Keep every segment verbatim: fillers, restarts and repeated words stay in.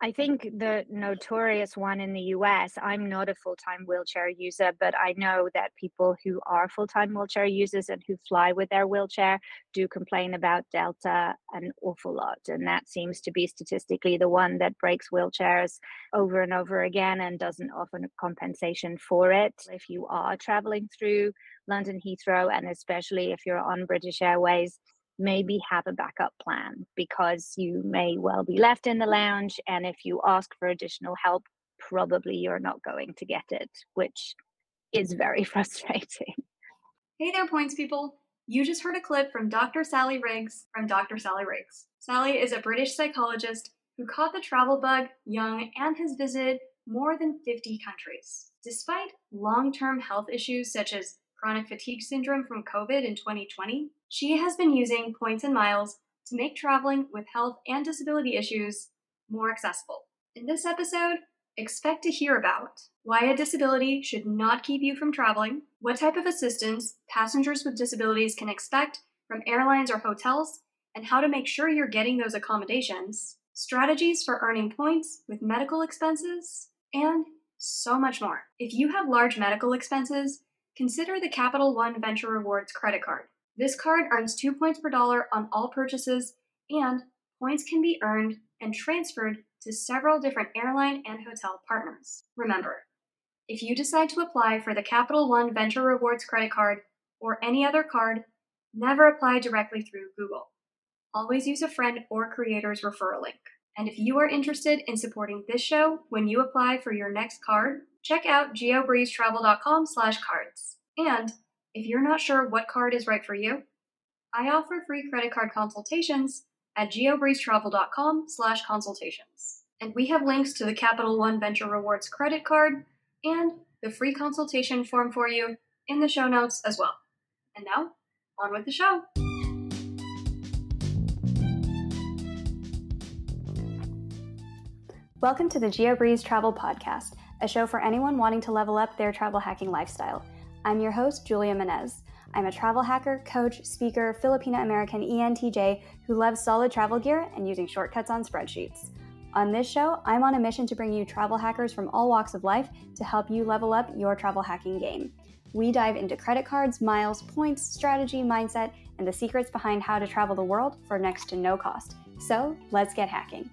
I think the notorious one in the U S, I'm not a full-time wheelchair user, but I know that people who are full-time wheelchair users and who fly with their wheelchair do complain about Delta an awful lot. And that seems to be statistically the one that breaks wheelchairs over and over again and doesn't offer a compensation for it. If you are traveling through London Heathrow, and especially if you're on British Airways, maybe have a backup plan because you may well be left in the lounge. And if you ask for additional help, probably you're not going to get it, which is very frustrating. Hey there, points people. You just heard a clip from Doctor Sally Riggs from Doctor Sally Riggs. Sally is a British psychologist who caught the travel bug young and has visited more than fifty countries. Despite long-term health issues such as chronic fatigue syndrome from COVID in twenty twenty, she has been using points and miles to make traveling with health and disability issues more accessible. In this episode, expect to hear about why a disability should not keep you from traveling, what type of assistance passengers with disabilities can expect from airlines or hotels, and how to make sure you're getting those accommodations, strategies for earning points with medical expenses, and so much more. If you have large medical expenses, consider the Capital One Venture Rewards credit card. This card earns two points per dollar on all purchases, and points can be earned and transferred to several different airline and hotel partners. Remember, if you decide to apply for the Capital One Venture Rewards credit card or any other card, never apply directly through Google. Always use a friend or creator's referral link. And if you are interested in supporting this show when you apply for your next card, check out geobreezetravel.com slash cards. And if you're not sure what card is right for you, I offer free credit card consultations at geobreezetravel.com slash consultations. And we have links to the Capital One Venture Rewards credit card and the free consultation form for you in the show notes as well. And now, on with the show. Welcome to the GeoBreeze Travel Podcast, a show for anyone wanting to level up their travel hacking lifestyle. I'm your host, Julia Menez. I'm a travel hacker, coach, speaker, Filipina-American E N T J who loves solid travel gear and using shortcuts on spreadsheets. On this show, I'm on a mission to bring you travel hackers from all walks of life to help you level up your travel hacking game. We dive into credit cards, miles, points, strategy, mindset, and the secrets behind how to travel the world for next to no cost. So, let's get hacking.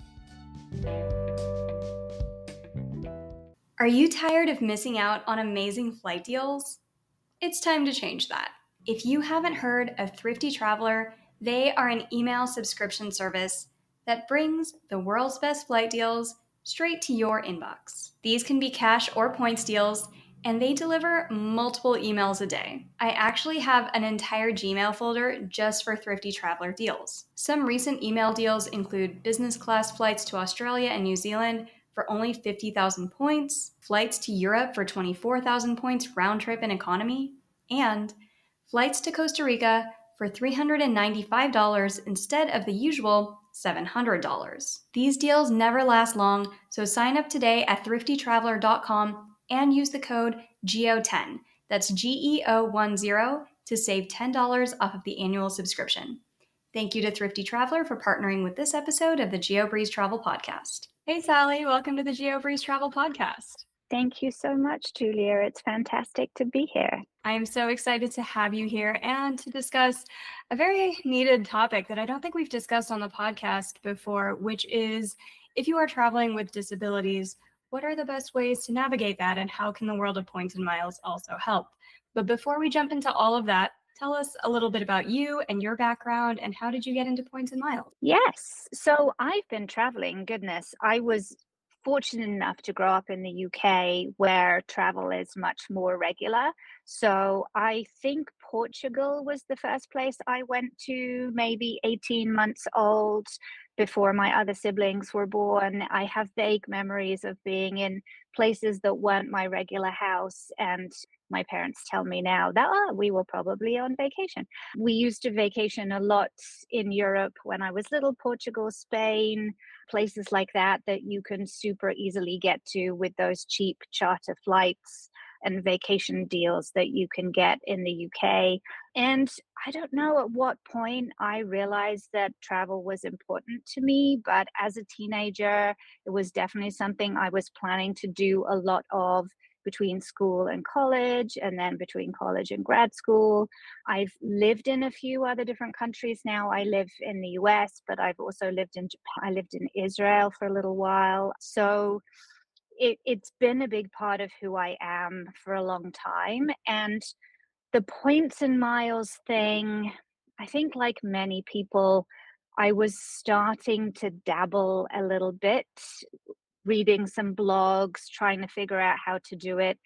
Are you tired of missing out on amazing flight deals? It's time to change that. If you haven't heard of Thrifty Traveler, they are an email subscription service that brings the world's best flight deals straight to your inbox. These can be cash or points deals, and they deliver multiple emails a day. I actually have an entire Gmail folder just for Thrifty Traveler deals. Some recent email deals include business class flights to Australia and New Zealand for only fifty thousand points, flights to Europe for twenty-four thousand points round trip and economy, and flights to Costa Rica for three hundred ninety-five dollars instead of the usual seven hundred dollars. These deals never last long, so sign up today at thrifty traveler dot com and use the code G E O ten, that's G E O ten, to save ten dollars off of the annual subscription. Thank you to Thrifty Traveler for partnering with this episode of the GeoBreeze Travel Podcast. Hey, Sally, welcome to the GeoBreeze Travel Podcast. Thank you so much, Julia. It's fantastic to be here. I am so excited to have you here and to discuss a very needed topic that I don't think we've discussed on the podcast before, which is if you are traveling with disabilities, what are the best ways to navigate that and how can the world of points and miles also help? But before we jump into all of that, tell us a little bit about you and your background and how did you get into points and miles? Yes. So I've been traveling. Goodness, I was fortunate enough to grow up in the U K where travel is much more regular. So I think Portugal was the first place I went to, maybe eighteen months old, before my other siblings were born. I have vague memories of being in places that weren't my regular house, and my parents tell me now that oh, we were probably on vacation. We used to vacation a lot in Europe when I was little, Portugal, Spain, places like that that you can super easily get to with those cheap charter flights. and vacation deals that you can get in the U K. And I don't know at what point I realized that travel was important to me, but as a teenager, it was definitely something I was planning to do a lot of between school and college, and then between college and grad school. I've lived in a few other different countries now. I live in the U S, but I've also lived in Japan. I lived in Israel for a little while. So it, it's been a big part of who I am for a long time. And the points and miles thing, I think, like many people, I was starting to dabble a little bit, reading some blogs, trying to figure out how to do it.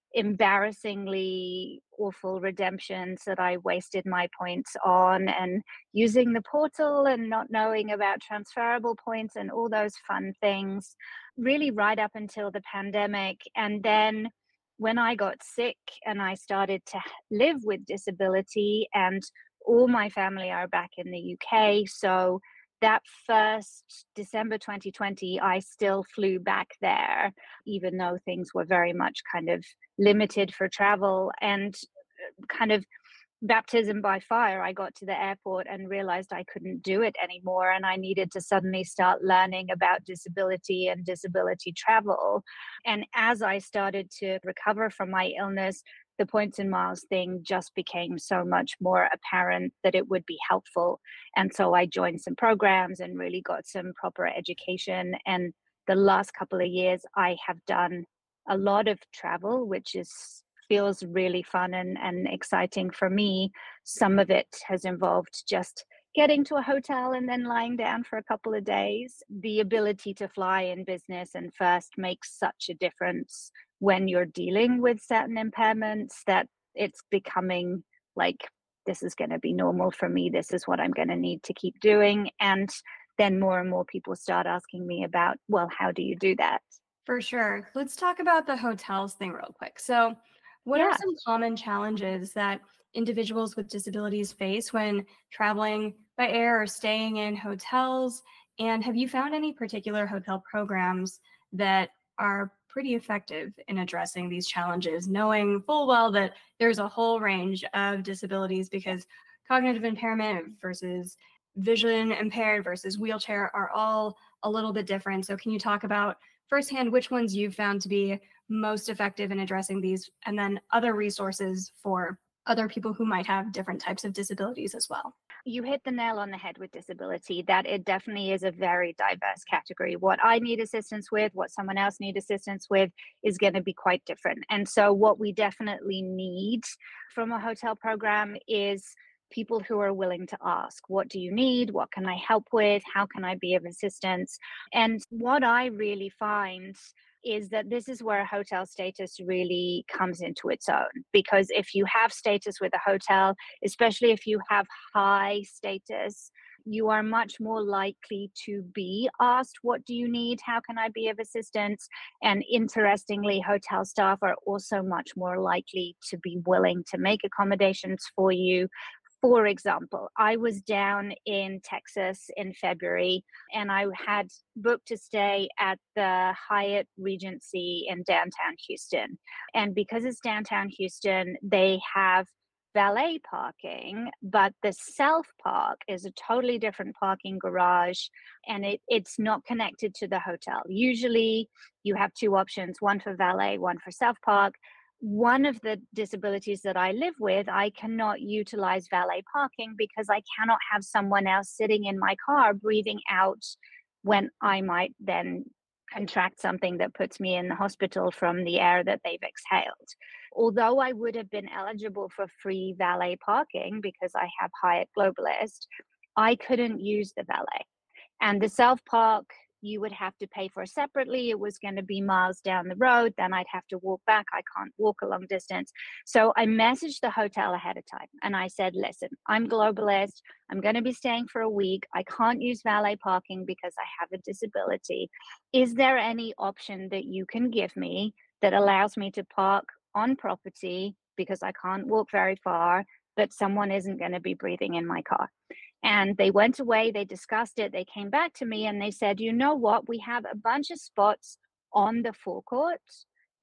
Embarrassingly awful redemptions that I wasted my points on, and using the portal and not knowing about transferable points and all those fun things, really right up until the pandemic. And then when I got sick and I started to live with disability, and all my family are back in the U K, so that first December twenty twenty, I still flew back there, even though things were very much kind of limited for travel. And kind of baptism by fire, I got to the airport and realized I couldn't do it anymore. And I needed to suddenly start learning about disability and disability travel. And as I started to recover from my illness, the points and miles thing just became so much more apparent that it would be helpful. And so I joined some programs and really got some proper education. And the last couple of years, I have done a lot of travel, which is feels really fun and, and exciting for me. Some of it has involved just getting to a hotel and then lying down for a couple of days. The ability to fly in business and first makes such a difference when you're dealing with certain impairments, that it's becoming like, this is going to be normal for me. This is what I'm going to need to keep doing. And then more and more people start asking me about, well, how do you do that? For sure. Let's talk about the hotels thing real quick. So, what are Yeah. some common challenges that individuals with disabilities face when traveling by air or staying in hotels? And have you found any particular hotel programs that are pretty effective in addressing these challenges, knowing full well that there's a whole range of disabilities, because cognitive impairment versus vision impaired versus wheelchair are all a little bit different. So can you talk about firsthand which ones you've found to be most effective in addressing these, and then other resources for other people who might have different types of disabilities as well? You hit the nail on the head with disability, that it definitely is a very diverse category. What I need assistance with, what someone else needs assistance with, is going to be quite different. And so what we definitely need from a hotel program is people who are willing to ask, what do you need? What can I help with? How can I be of assistance? And what I really find is that this is where hotel status really comes into its own. Because if you have status with a hotel, especially if you have high status, you are much more likely to be asked, what do you need? How can I be of assistance? And interestingly, hotel staff are also much more likely to be willing to make accommodations for you. For example, I was down in Texas in February, and I had booked to stay at the Hyatt Regency in downtown Houston. And because it's downtown Houston, they have valet parking, but the self park is a totally different parking garage, and it, it's not connected to the hotel. Usually you have two options, one for valet, one for self park. One of the disabilities that I live with, I cannot utilize valet parking because I cannot have someone else sitting in my car breathing out when I might then contract something that puts me in the hospital from the air that they've exhaled. Although I would have been eligible for free valet parking because I have Hyatt Globalist, I couldn't use the valet. And the self park, you would have to pay for separately. It was going to be miles down the road. Then I'd have to walk back. I can't walk a long distance. So I messaged the hotel ahead of time and I said, listen, I'm globalist. I'm going to be staying for a week. I can't use valet parking because I have a disability. Is there any option that you can give me that allows me to park on property because I can't walk very far, but someone isn't going to be breathing in my car? And they went away, they discussed it, they came back to me and they said, you know what, we have a bunch of spots on the forecourt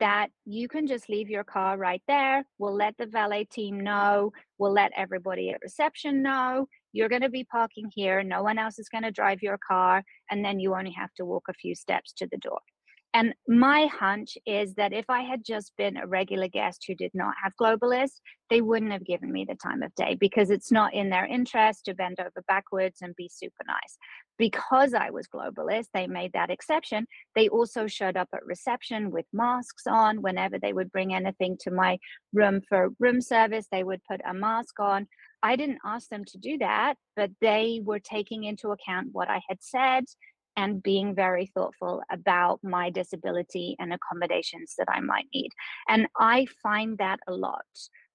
that you can just leave your car right there. We'll let the valet team know. We'll let everybody at reception know. You're going to be parking here. No one else is going to drive your car. And then you only have to walk a few steps to the door. And my hunch is that if I had just been a regular guest who did not have Globalist, they wouldn't have given me the time of day, because it's not in their interest to bend over backwards and be super nice. Because I was Globalist, they made that exception. They also showed up at reception with masks on. Whenever they would bring anything to my room for room service, they would put a mask on. I didn't ask them to do that, but they were taking into account what I had said and being very thoughtful about my disability and accommodations that I might need. And I find that a lot.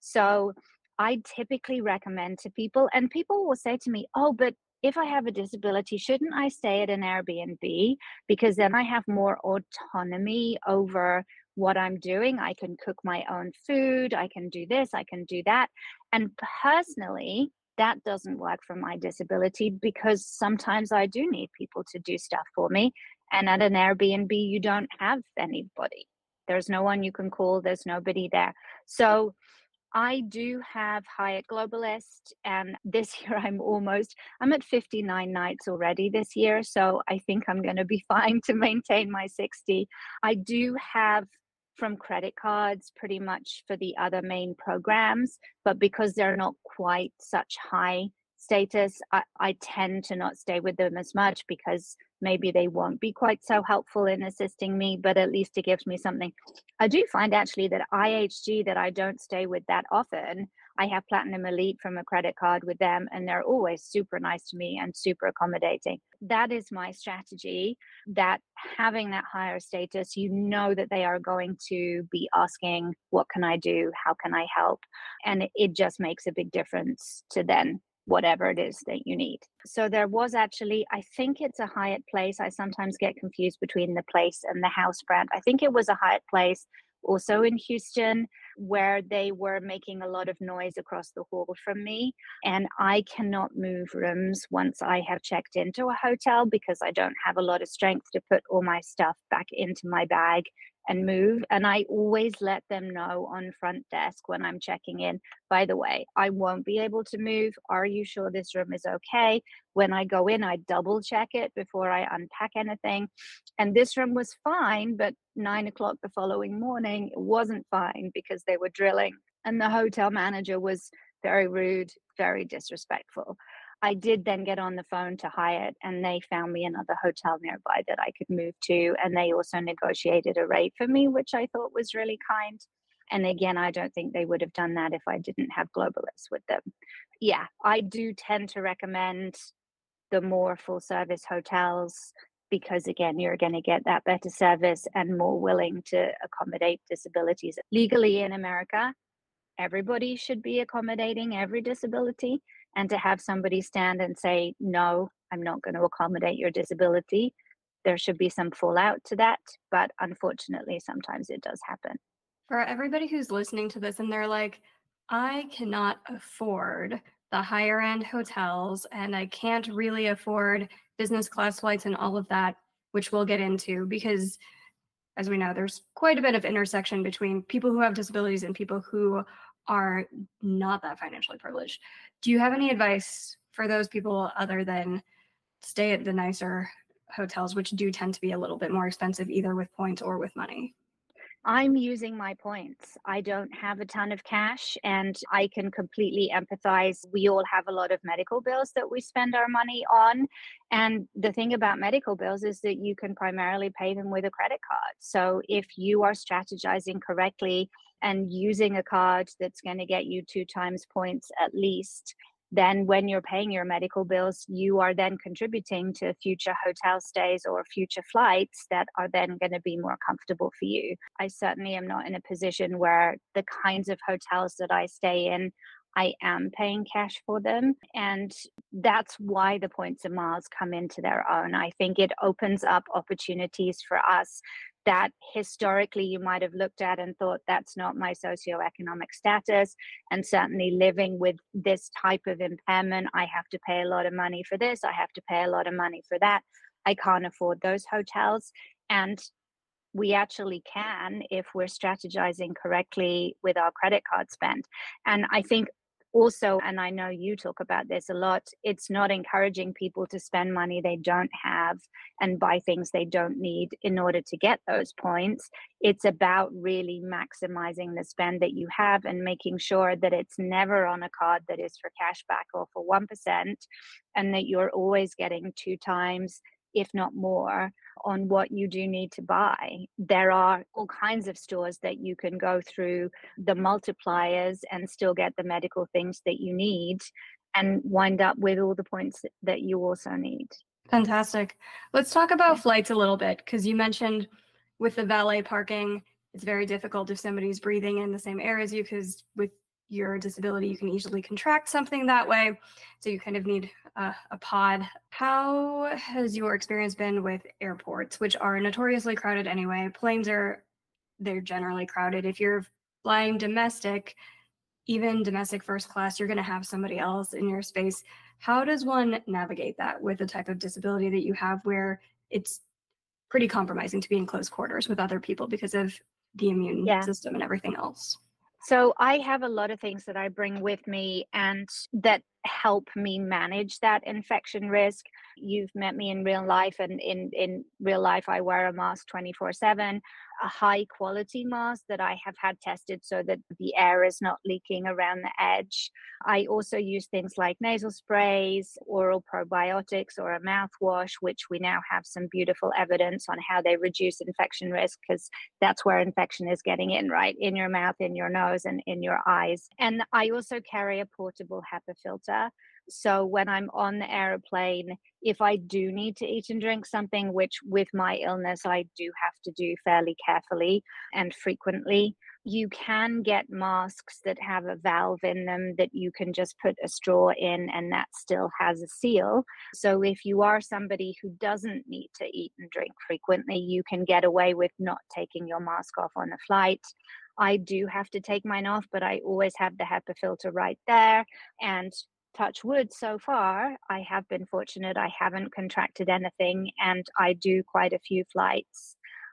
So I typically recommend to people, and people will say to me, oh, but if I have a disability, shouldn't I stay at an Airbnb? Because then I have more autonomy over what I'm doing. I can cook my own food. I can do this. I can do that. And personally, that doesn't work for my disability, because sometimes I do need people to do stuff for me. And at an Airbnb, you don't have anybody. There's no one you can call. There's nobody there. So I do have Hyatt Globalist, and this year I'm almost, I'm at fifty-nine nights already this year. So I think I'm going to be fine to maintain my sixty. I do have from credit cards pretty much for the other main programs, but because they're not quite such high status, I, I tend to not stay with them as much, because maybe they won't be quite so helpful in assisting me, but at least it gives me something. I do find actually that I H G, that I don't stay with that often, I have Platinum Elite from a credit card with them, and they're always super nice to me and super accommodating. That is my strategy, that having that higher status, you know that they are going to be asking, what can I do? How can I help? And it just makes a big difference to then whatever it is that you need. So there was actually, I think it's a Hyatt Place. I sometimes get confused between the Place and the house brand. I think it was a Hyatt Place also in Houston, where they were making a lot of noise across the hall from me. And I cannot move rooms once I have checked into a hotel, because I don't have a lot of strength to put all my stuff back into my bag and move. And I always let them know on front desk when I'm checking in, by the way, I won't be able to move. Are you sure this room is okay? When I go in, I double check it before I unpack anything. And this room was fine, but nine o'clock the following morning, it wasn't fine, because they were drilling. And the hotel manager was very rude, very disrespectful. I did then get on the phone to Hyatt, and they found me another hotel nearby that I could move to. And they also negotiated a rate for me, which I thought was really kind. And again, I don't think they would have done that if I didn't have Globalist with them. Yeah, I do tend to recommend the more full service hotels, because again, you're going to get that better service and more willing to accommodate disabilities. Legally in America, everybody should be accommodating every disability. And to have somebody stand and say, no, I'm not going to accommodate your disability, there should be some fallout to that. But unfortunately, sometimes it does happen. For everybody who's listening to this and they're like, I cannot afford the higher end hotels, and I can't really afford business class flights and all of that, which we'll get into, because as we know, there's quite a bit of intersection between people who have disabilities and people who are not that financially privileged. Do you have any advice for those people other than stay at the nicer hotels, which do tend to be a little bit more expensive, either with points or with money? I'm using my points. I don't have a ton of cash, and I can completely empathize. We all have a lot of medical bills that we spend our money on. And the thing about medical bills is that you can primarily pay them with a credit card. So if you are strategizing correctly and using a card that's going to get you two times points at least, then when you're paying your medical bills, you are then contributing to future hotel stays or future flights that are then going to be more comfortable for you. I certainly am not in a position where the kinds of hotels that I stay in, I am paying cash for them. And that's why the points and miles come into their own. I think it opens up opportunities for us that historically you might have looked at and thought, that's not my socioeconomic status. And certainly living with this type of impairment, I have to pay a lot of money for this, I have to pay a lot of money for that. I can't afford those hotels. And we actually can if we're strategizing correctly with our credit card spend. And I think also, and I know you talk about this a lot, it's not encouraging people to spend money they don't have and buy things they don't need in order to get those points. It's about really maximizing the spend that you have and making sure that it's never on a card that is for cash back or for one percent, and that you're always getting two times, if not more, on what you do need to buy. There are all kinds of stores that you can go through the multipliers and still get the medical things that you need and wind up with all the points that you also need. Fantastic. Let's talk about Yeah. flights a little bit, because you mentioned with the valet parking, it's very difficult if somebody's breathing in the same air as you, because with your disability, you can easily contract something that way. So you kind of need uh, a pod. How has your experience been with airports, which are notoriously crowded anyway? Planes are, they're generally crowded. If you're flying domestic, even domestic first class, you're going to have somebody else in your space. How does one navigate that with the type of disability that you have, where it's pretty compromising to be in close quarters with other people because of the immune Yeah. system and everything else? So I have a lot of things that I bring with me and that help me manage that infection risk. You've met me in real life, and in, in real life, I wear a mask twenty-four seven, a high quality mask that I have had tested so that the air is not leaking around the edge. I also use things like nasal sprays, oral probiotics, or a mouthwash, which we now have some beautiful evidence on how they reduce infection risk, because that's where infection is getting in, right? In your mouth, in your nose, and in your eyes. And I also carry a portable HEPA filter. So when I'm on the airplane, if I do need to eat and drink something, which with my illness I do have to do fairly carefully and frequently, you can get masks that have a valve in them that you can just put a straw in, and that still has a seal. So if you are somebody who doesn't need to eat and drink frequently, you can get away with not taking your mask off on a flight. I do have to take mine off, but I always have the HEPA filter right there. And touch wood, so far, I have been fortunate. I haven't contracted anything, and I do quite a few flights.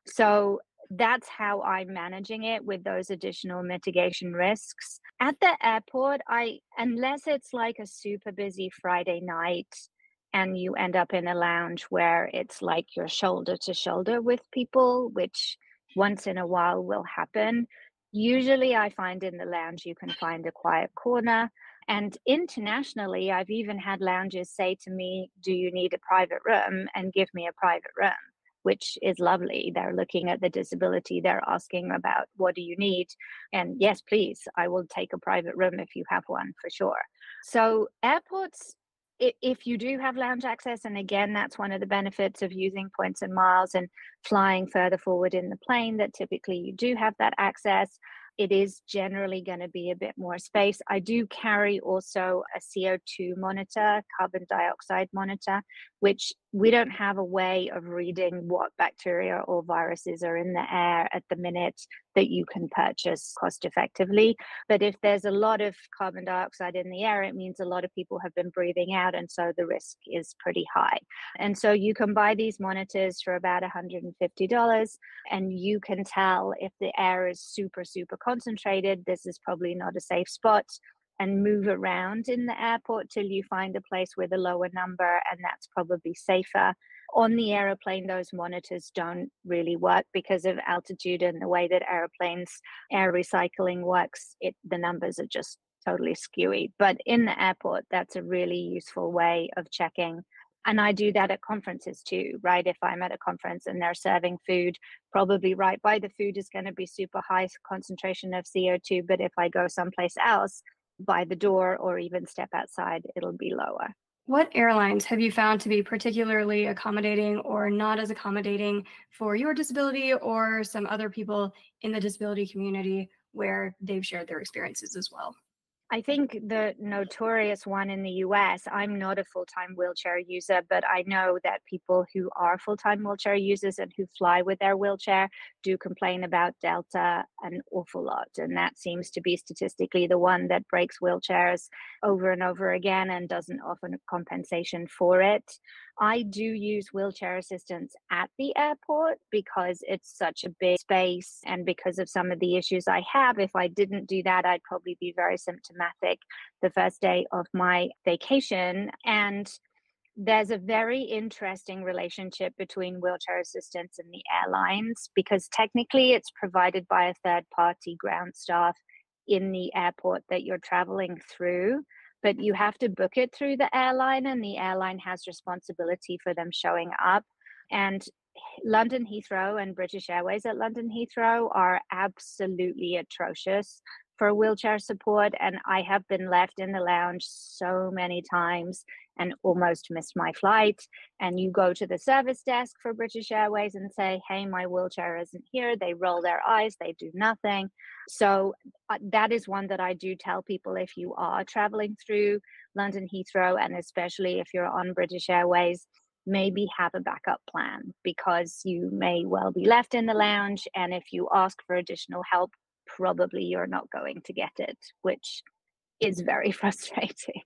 So that's how I'm managing it with those additional mitigation risks. At the airport, I unless it's like a super busy Friday night and you end up in a lounge where it's like you're shoulder to shoulder with people, which once in a while will happen. Usually I find in the lounge you can find a quiet corner. And internationally, I've even had lounges say to me, "Do you need a private room?" and give me a private room, which is lovely. They're looking at the disability. They're asking about, what do you need? And yes, please, I will take a private room if you have one, for sure. So airports, if you do have lounge access, and again, that's one of the benefits of using points and miles and flying further forward in the plane, that typically you do have that access. It is generally going to be a bit more space. I do carry also a C O two monitor, carbon dioxide monitor, which we don't have a way of reading what bacteria or viruses are in the air at the minute that you can purchase cost effectively. But if there's a lot of carbon dioxide in the air, it means a lot of people have been breathing out, and so the risk is pretty high. And so you can buy these monitors for about one hundred fifty dollars, and you can tell if the air is super, super concentrated, this is probably not a safe spot, and move around in the airport till you find a place with a lower number, and that's probably safer. On the airplane, those monitors don't really work because of altitude and the way that airplanes air recycling works. It the numbers are just totally skewy. But in the airport, that's a really useful way of checking. And I do that at conferences too, right? If I'm at a conference and they're serving food, probably right by the food is going to be super high concentration of C O two. But if I go someplace else, by the door or even step outside, it'll be lower. What airlines have you found to be particularly accommodating or not as accommodating for your disability or some other people in the disability community where they've shared their experiences as well? I think the notorious one in the U S, I'm not a full-time wheelchair user, but I know that people who are full-time wheelchair users and who fly with their wheelchair do complain about Delta an awful lot. And that seems to be statistically the one that breaks wheelchairs over and over again and doesn't offer compensation for it. I do use wheelchair assistance at the airport because it's such a big space, and because of some of the issues I have. If I didn't do that, I'd probably be very symptomatic the first day of my vacation. And there's a very interesting relationship between wheelchair assistance and the airlines, because technically it's provided by a third party ground staff in the airport that you're traveling through, but you have to book it through the airline, and the airline has responsibility for them showing up. And London Heathrow and British Airways at London Heathrow are absolutely atrocious for wheelchair support. And I have been left in the lounge so many times and almost missed my flight. And you go to the service desk for British Airways and say, hey, my wheelchair isn't here. They roll their eyes, they do nothing. So uh, that is one that I do tell people: if you are traveling through London Heathrow, and especially if you're on British Airways, maybe have a backup plan, because you may well be left in the lounge. And if you ask for additional help, probably you're not going to get it, which is very frustrating.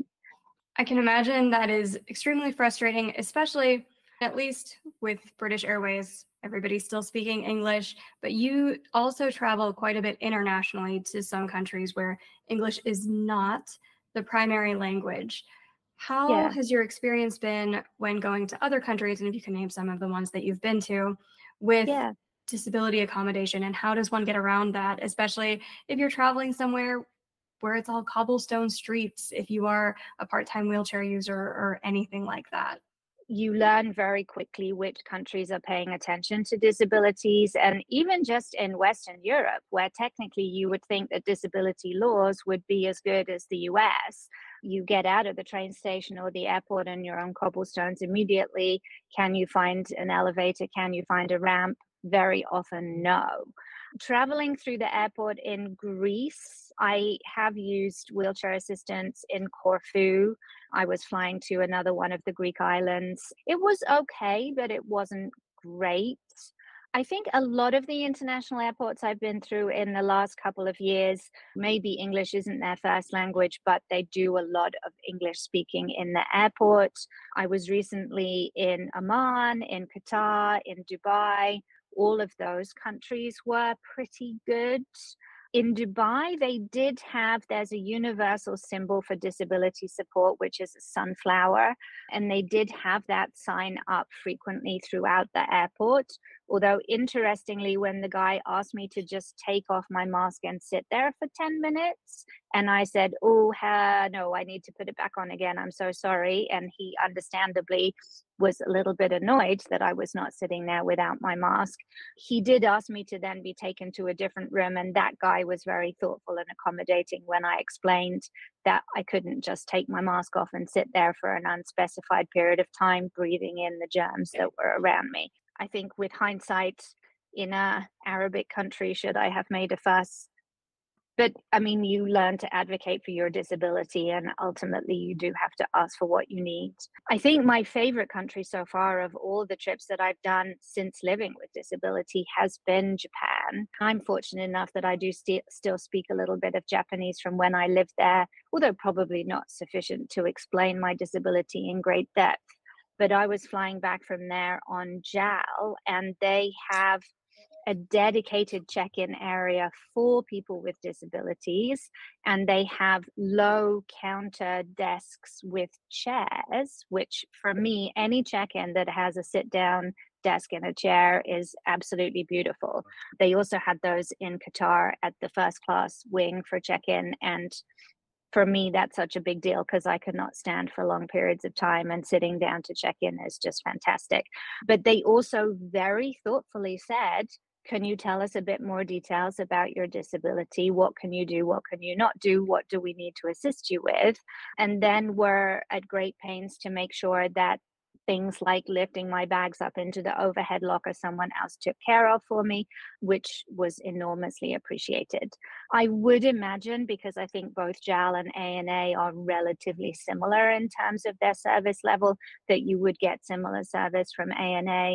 I can imagine that is extremely frustrating, especially at least with British Airways. Everybody's still speaking English, but you also travel quite a bit internationally to some countries where English is not the primary language. How Yeah. has your experience been when going to other countries, and if you can name some of the ones that you've been to, with Yeah. disability accommodation, and how does one get around that, especially if you're traveling somewhere where it's all cobblestone streets, if you are a part-time wheelchair user or anything like that? You learn very quickly which countries are paying attention to disabilities. And even just in Western Europe, where technically you would think that disability laws would be as good as the U S, you get out of the train station or the airport and you're on cobblestones immediately. Can you find an elevator? Can you find a ramp? Very often, no. Traveling through the airport in Greece, I have used wheelchair assistance in Corfu. I was flying to another one of the Greek islands. It was okay, but it wasn't great. I think a lot of the international airports I've been through in the last couple of years, maybe English isn't their first language, but they do a lot of English speaking in the airport. I was recently in Amman, in Qatar, in Dubai. All of those countries were pretty good. In Dubai, they did have, there's a universal symbol for disability support, which is a sunflower. And they did have that sign up frequently throughout the airport. Although, interestingly, when the guy asked me to just take off my mask and sit there for ten minutes, and I said, oh, uh, no, I need to put it back on again. I'm so sorry. And he understandably was a little bit annoyed that I was not sitting there without my mask. He did ask me to then be taken to a different room. And that guy was very thoughtful and accommodating when I explained that I couldn't just take my mask off and sit there for an unspecified period of time, breathing in the germs that were around me. I think with hindsight, in a Arabic country, should I have made a fuss? But I mean, you learn to advocate for your disability, and ultimately you do have to ask for what you need. I think my favorite country so far of all the trips that I've done since living with disability has been Japan. I'm fortunate enough that I do st- still speak a little bit of Japanese from when I lived there, although probably not sufficient to explain my disability in great depth. But I was flying back from there on J A L, and they have a dedicated check-in area for people with disabilities, and they have low counter desks with chairs, which for me, any check-in that has a sit-down desk and a chair is absolutely beautiful. They also had those in Qatar at the first class wing for check-in, and for me, that's such a big deal because I could not stand for long periods of time, and sitting down to check in is just fantastic. But they also very thoughtfully said, can you tell us a bit more details about your disability? What can you do? What can you not do? What do we need to assist you with? And then we're at great pains to make sure that things like lifting my bags up into the overhead locker someone else took care of for me, which was enormously appreciated. I would imagine, because I think both J A L and A N A are relatively similar in terms of their service level, that you would get similar service from A N A.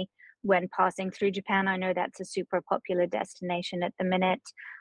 when passing through Japan. I know that's a super popular destination at the minute.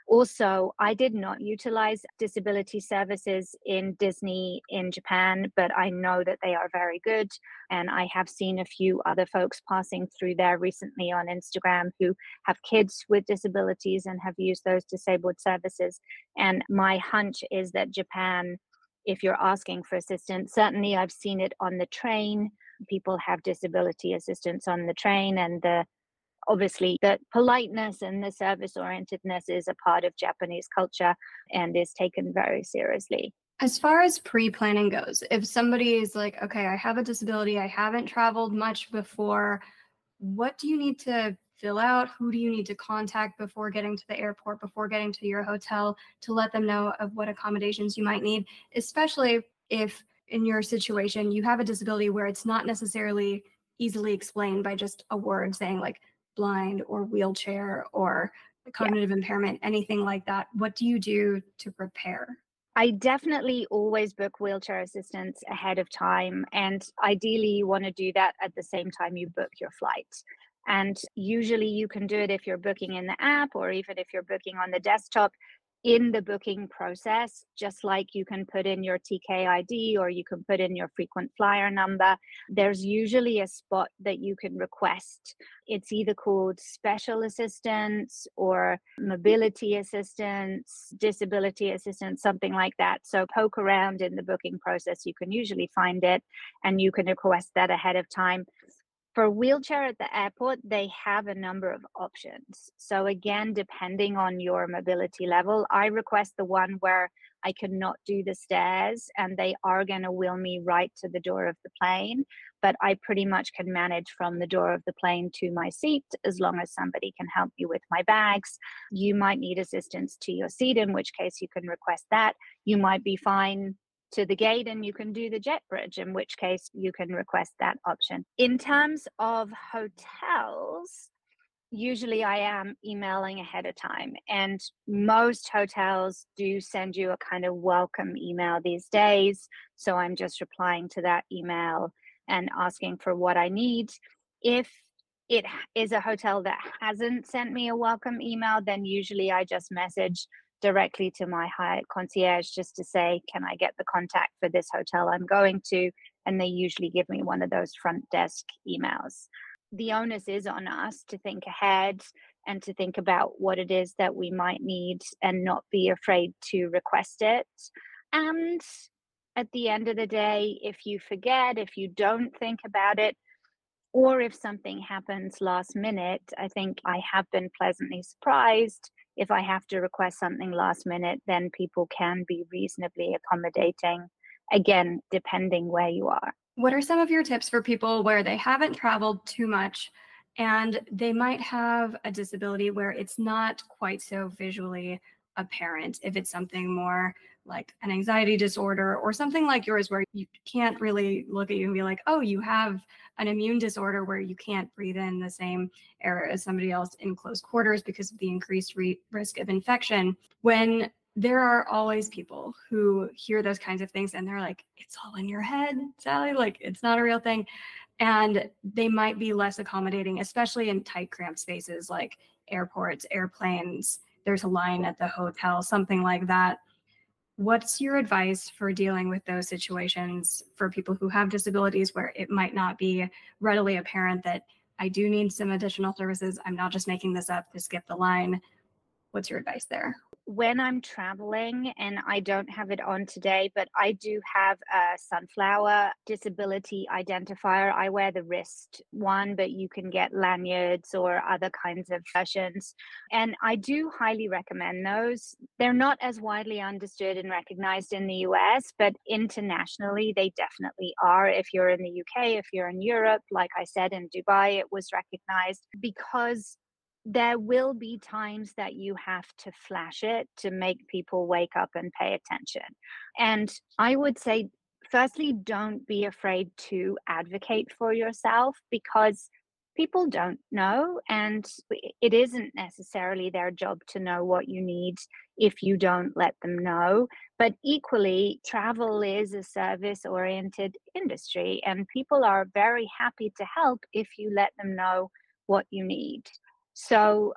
Also, I did not utilize disability services in Disney in Japan, but I know that they are very good. And I have seen a few other folks passing through there recently on Instagram who have kids with disabilities and have used those disabled services. And my hunch is that Japan, if you're asking for assistance, certainly I've seen it on the train. People have disability assistance on the train, and the obviously the politeness and the service orientedness is a part of Japanese culture and is taken very seriously. As far as pre-planning goes, if somebody is like, okay, I have a disability, I haven't traveled much before, what do you need to fill out? Who do you need to contact before getting to the airport, before getting to your hotel, to let them know of what accommodations you might need, especially if in your situation you have a disability where it's not necessarily easily explained by just a word saying like blind or wheelchair or cognitive yeah. impairment, anything like that. What do you do to prepare? I definitely always book wheelchair assistance ahead of time. And ideally, you want to do that at the same time you book your flight. And usually you can do it if you're booking in the app or even if you're booking on the desktop in the booking process, just like you can put in your T K I D or you can put in your frequent flyer number. There's usually a spot that you can request. It's either called special assistance or mobility assistance, disability assistance, something like that. So poke around in the booking process. You can usually find it and you can request that ahead of time. For wheelchair at the airport, they have a number of options. So again, depending on your mobility level, I request the one where I cannot do the stairs and they are going to wheel me right to the door of the plane. But I pretty much can manage from the door of the plane to my seat as long as somebody can help me with my bags. You might need assistance to your seat, in which case you can request that. You might be fine to the gate and you can do the jet bridge, in which case you can request that option. In terms of hotels, usually I am emailing ahead of time, and most hotels do send you a kind of welcome email these days. So I'm just replying to that email and asking for what I need. If it is a hotel that hasn't sent me a welcome email, then usually I just message directly to my Hyatt concierge just to say, can I get the contact for this hotel I'm going to? And they usually give me one of those front desk emails. The onus is on us to think ahead and to think about what it is that we might need and not be afraid to request it. And at the end of the day, if you forget, if you don't think about it, or if something happens last minute, I think I have been pleasantly surprised. If I have to request something last minute, then people can be reasonably accommodating, again, depending where you are. What are some of your tips for people where they haven't traveled too much and they might have a disability where it's not quite so visually apparent? If it's something more like an anxiety disorder or something like yours where you can't really look at you and be like, oh, you have an immune disorder where you can't breathe in the same air as somebody else in close quarters because of the increased re- risk of infection. When there are always people who hear those kinds of things and they're like, it's all in your head, Sally, like it's not a real thing. And they might be less accommodating, especially in tight, cramped spaces like airports, airplanes, there's a line at the hotel, something like that. What's your advice for dealing with those situations for people who have disabilities where it might not be readily apparent that I do need some additional services? I'm not just making this up to skip the line. What's your advice there? When I'm traveling, and I don't have it on today, but I do have a sunflower disability identifier. I wear the wrist one, but you can get lanyards or other kinds of versions. And I do highly recommend those. They're not as widely understood and recognized in the U S, but internationally, they definitely are. If you're in the U K, if you're in Europe, like I said, in Dubai, it was recognized because there will be times that you have to flash it to make people wake up and pay attention. And I would say, firstly, don't be afraid to advocate for yourself because people don't know, and it isn't necessarily their job to know what you need if you don't let them know. But equally, travel is a service-oriented industry, and people are very happy to help if you let them know what you need. So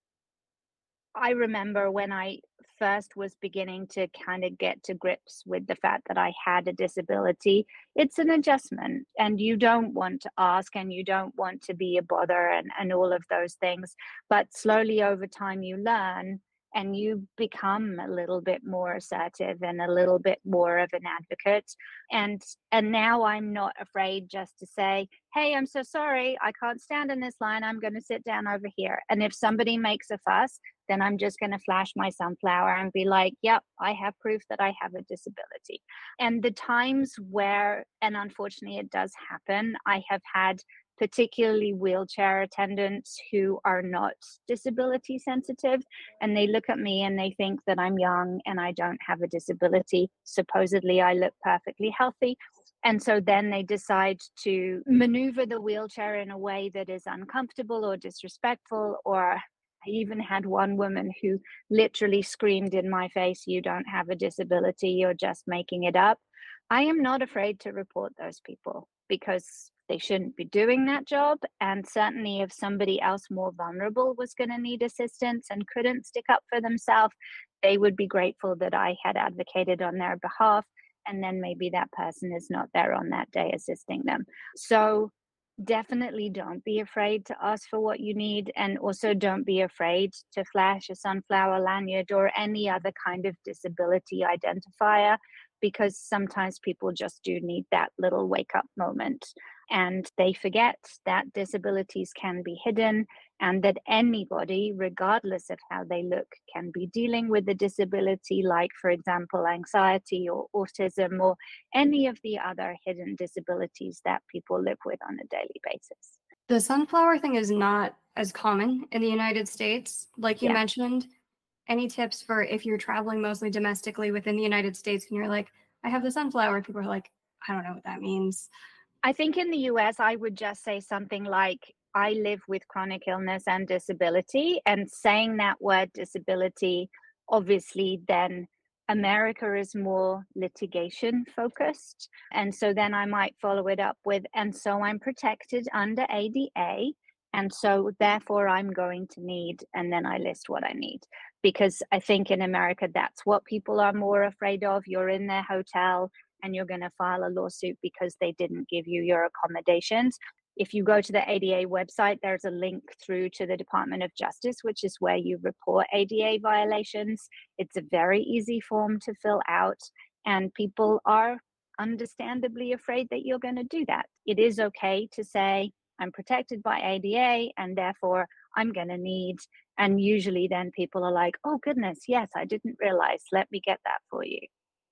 I remember when I first was beginning to kind of get to grips with the fact that I had a disability, it's an adjustment and you don't want to ask and you don't want to be a bother and, and all of those things. But slowly over time, you learn and you become a little bit more assertive and a little bit more of an advocate. And and now I'm not afraid just to say, hey, I'm so sorry, I can't stand in this line, I'm going to sit down over here. And if somebody makes a fuss, then I'm just going to flash my sunflower and be like, yep, I have proof that I have a disability. And the times where, and unfortunately it does happen, I have had particularly wheelchair attendants who are not disability sensitive, and they look at me and they think that I'm young and I don't have a disability. Supposedly I look perfectly healthy. And so then they decide to maneuver the wheelchair in a way that is uncomfortable or disrespectful. Or I even had one woman who literally screamed in my face, you don't have a disability, you're just making it up. I am not afraid to report those people because they shouldn't be doing that job. And certainly if somebody else more vulnerable was going to need assistance and couldn't stick up for themselves, they would be grateful that I had advocated on their behalf. And then maybe that person is not there on that day assisting them. So definitely don't be afraid to ask for what you need. And also don't be afraid to flash a sunflower lanyard or any other kind of disability identifier, because sometimes people just do need that little wake up moment. And they forget that disabilities can be hidden and that anybody, regardless of how they look, can be dealing with a disability like, for example, anxiety or autism or any of the other hidden disabilities that people live with on a daily basis. The sunflower thing is not as common in the United States. Like you Yeah. mentioned, any tips for if you're traveling mostly domestically within the United States and you're like, I have the sunflower, people are like, I don't know what that means. I think in the U S, I would just say something like, I live with chronic illness and disability. And saying that word disability, obviously, then America is more litigation focused. And so then I might follow it up with, and so I'm protected under A D A. And so therefore I'm going to need, and then I list what I need. Because I think in America, that's what people are more afraid of. You're in their hotel and you're going to file a lawsuit because they didn't give you your accommodations. If you go to the A D A website, there's a link through to the Department of Justice, which is where you report A D A violations. It's a very easy form to fill out, and people are understandably afraid that you're going to do that. It is okay to say, I'm protected by A D A, and therefore I'm going to need, and usually then people are like, oh goodness, yes, I didn't realize, let me get that for you.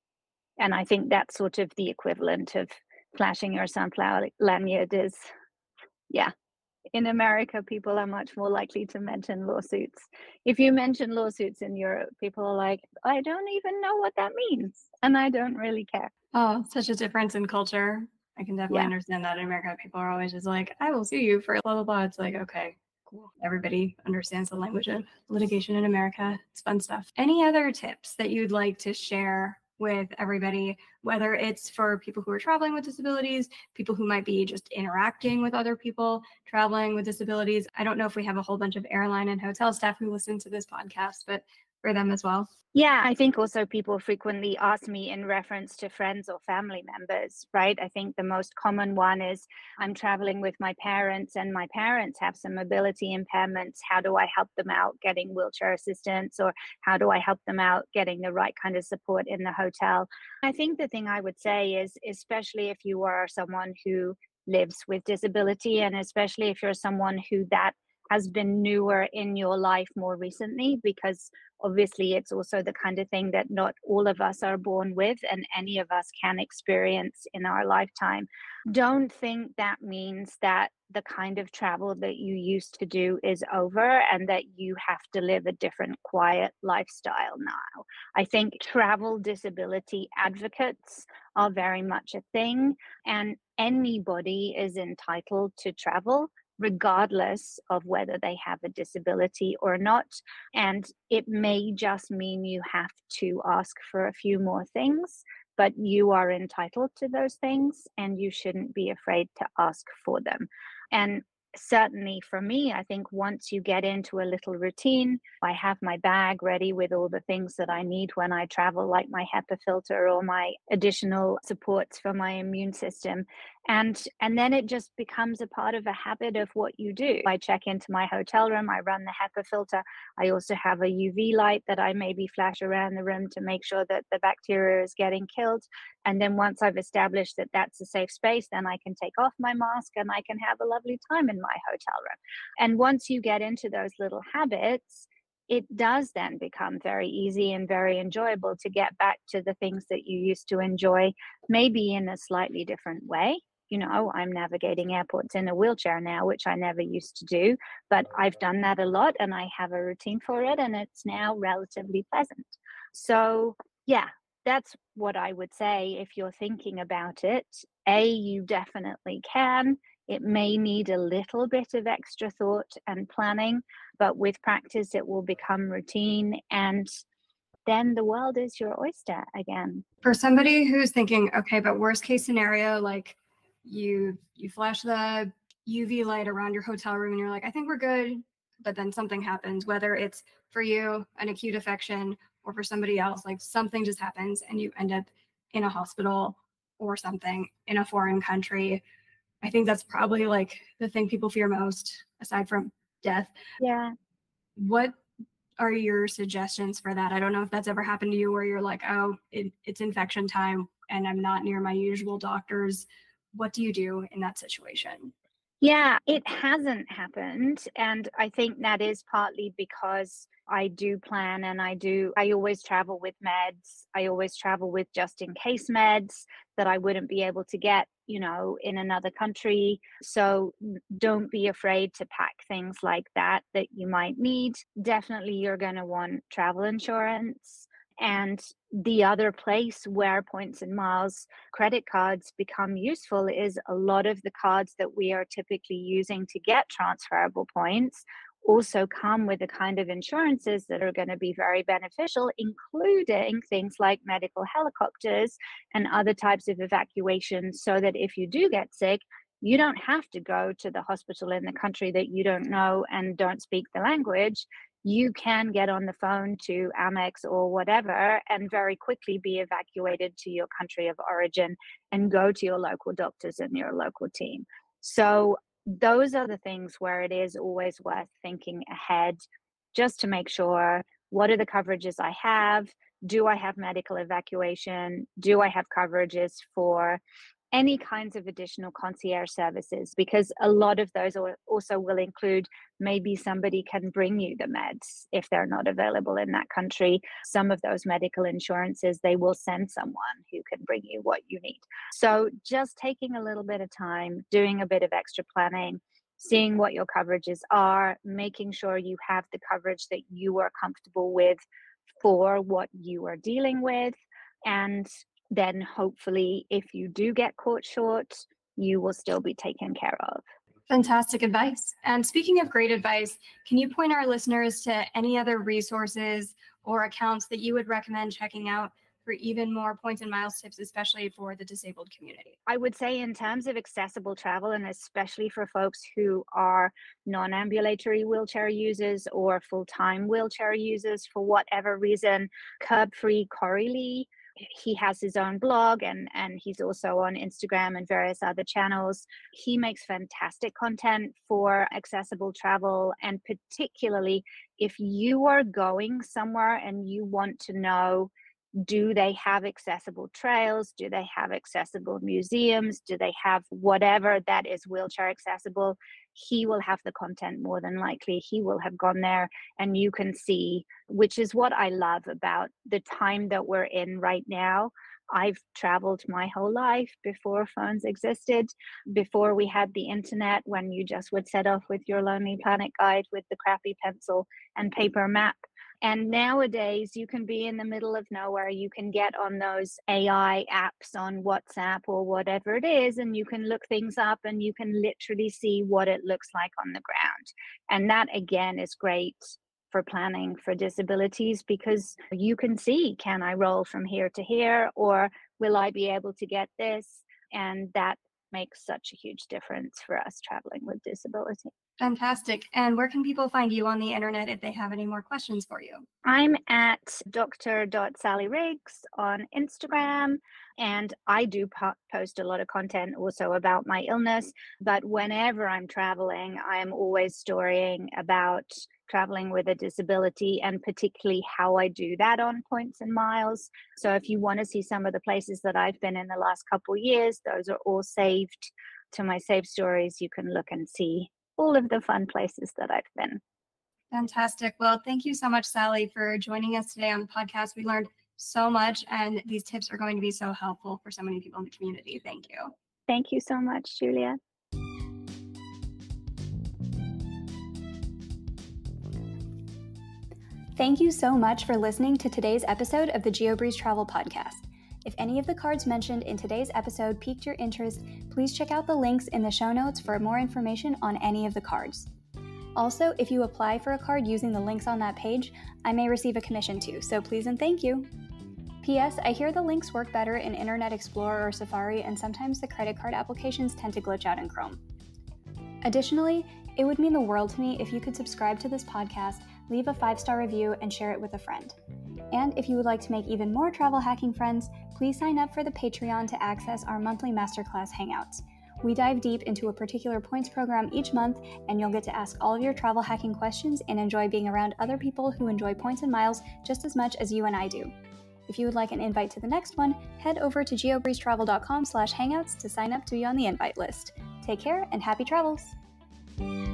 And I think that's sort of the equivalent of flashing your sunflower lanyard is, yeah. In America, people are much more likely to mention lawsuits. If you mention lawsuits in Europe, people are like, I don't even know what that means. And I don't really care. Oh, such a difference in culture. I can definitely Yeah. understand that in America. People are always just like, I will sue you for blah, blah, blah. It's like, okay, cool. Everybody understands the language of litigation in America. It's fun stuff. Any other tips that you'd like to share with everybody, whether it's for people who are traveling with disabilities, people who might be just interacting with other people traveling with disabilities? I don't know if we have a whole bunch of airline and hotel staff who listen to this podcast, but for them as well. Yeah, I think also people frequently ask me in reference to friends or family members, right? I think the most common one is, I'm traveling with my parents and my parents have some mobility impairments. How do I help them out getting wheelchair assistance, or how do I help them out getting the right kind of support in the hotel? I think the thing I would say is, especially if you are someone who lives with disability, and especially if you're someone who that has been newer in your life more recently, because obviously it's also the kind of thing that not all of us are born with and any of us can experience in our lifetime. Don't think that means that the kind of travel that you used to do is over and that you have to live a different quiet lifestyle now. I think travel disability advocates are very much a thing, and anybody is entitled to travel, regardless of whether they have a disability or not. And it may just mean you have to ask for a few more things, but you are entitled to those things and you shouldn't be afraid to ask for them. And certainly for me, I think once you get into a little routine, I have my bag ready with all the things that I need when I travel, like my HEPA filter or my additional supports for my immune system. And and then it just becomes a part of a habit of what you do. I check into my hotel room, I run the HEPA filter. I also have a U V light that I maybe flash around the room to make sure that the bacteria is getting killed. And then once I've established that that's a safe space, then I can take off my mask and I can have a lovely time in my hotel room. And once you get into those little habits, it does then become very easy and very enjoyable to get back to the things that you used to enjoy, maybe in a slightly different way. You know, I'm navigating airports in a wheelchair now, which I never used to do, but I've done that a lot and I have a routine for it, and it's now relatively pleasant. So, yeah, that's what I would say if you're thinking about it. A, you definitely can. It may need a little bit of extra thought and planning, but with practice, it will become routine, and then the world is your oyster again. For somebody who's thinking, okay, but worst case scenario, like you you flash the U V light around your hotel room and you're like, I think we're good, but then something happens, whether it's for you an acute infection or for somebody else, like something just happens and you end up in a hospital or something in a foreign country. I think that's probably like the thing people fear most aside from death. Yeah. What are your suggestions for that? I don't know if that's ever happened to you where you're like, oh, it, it's infection time and I'm not near my usual doctors. What do you do in that situation? Yeah, it hasn't happened. And I think that is partly because I do plan and I do, I always travel with meds. I always travel with just in case meds that I wouldn't be able to get, you know, in another country. So don't be afraid to pack things like that that you might need. Definitely, you're going to want travel insurance. And the other place where points and miles credit cards become useful is a lot of the cards that we are typically using to get transferable points also come with the kind of insurances that are going to be very beneficial, including things like medical helicopters and other types of evacuations, so that if you do get sick, you don't have to go to the hospital in the country that you don't know and don't speak the language. You can get on the phone to Amex or whatever and very quickly be evacuated to your country of origin and go to your local doctors and your local team. So those are the things where it is always worth thinking ahead, just to make sure, what are the coverages I have? Do I have medical evacuation? Do I have coverages for any kinds of additional concierge services? Because a lot of those also will include, maybe somebody can bring you the meds if they're not available in that country. Some of those medical insurances, they will send someone who can bring you what you need. So just taking a little bit of time, doing a bit of extra planning, seeing what your coverages are, making sure you have the coverage that you are comfortable with for what you are dealing with. And then hopefully, if you do get caught short, you will still be taken care of. Fantastic advice. And speaking of great advice, can you point our listeners to any other resources or accounts that you would recommend checking out for even more points and miles tips, especially for the disabled community? I would say, in terms of accessible travel, and especially for folks who are non-ambulatory wheelchair users or full-time wheelchair users for whatever reason, Curb Free Corey Lee, he has his own blog, and and he's also on Instagram and various other channels. He makes fantastic content for accessible travel, and particularly if you are going somewhere and you want to know, do they have accessible trails? Do they have accessible museums? Do they have whatever that is wheelchair accessible? He will have the content more than likely. He will have gone there, and you can see, which is what I love about the time that we're in right now. I've traveled my whole life before phones existed, before we had the internet, when you just would set off with your Lonely Planet guide with the crappy pencil and paper map. And nowadays, you can be in the middle of nowhere. You can get on those A I apps on WhatsApp or whatever it is, and you can look things up and you can literally see what it looks like on the ground. And that, again, is great for planning for disabilities, because you can see, can I roll from here to here, or will I be able to get this? And that makes such a huge difference for us traveling with disability. Fantastic. And where can people find you on the internet if they have any more questions for you? I'm at doctor dot sally riggs on Instagram, and I do po- post a lot of content also about my illness. But whenever I'm traveling, I'm always storying about traveling with a disability, and particularly how I do that on Points and Miles. So if you want to see some of the places that I've been in the last couple of years, those are all saved to my Save Stories. You can look and see all of the fun places that I've been. Fantastic. Well, thank you so much, Sally, for joining us today on the podcast. We learned so much, and these tips are going to be so helpful for so many people in the community. Thank you. Thank you so much, Julia. Thank you so much for listening to today's episode of the GeoBreeze Travel Podcast. If any of the cards mentioned in today's episode piqued your interest, please check out the links in the show notes for more information on any of the cards. Also, if you apply for a card using the links on that page, I may receive a commission too, so please and thank you. P S. I hear the links work better in Internet Explorer or Safari, and sometimes the credit card applications tend to glitch out in Chrome. Additionally, it would mean the world to me if you could subscribe to this podcast, leave a five-star review, and share it with a friend. And if you would like to make even more travel hacking friends, please sign up for the Patreon to access our monthly masterclass hangouts. We dive deep into a particular points program each month, and you'll get to ask all of your travel hacking questions and enjoy being around other people who enjoy points and miles just as much as you and I do. If you would like an invite to the next one, head over to geobreezetravel dot com slash hangouts to sign up to be on the invite list. Take care and happy travels!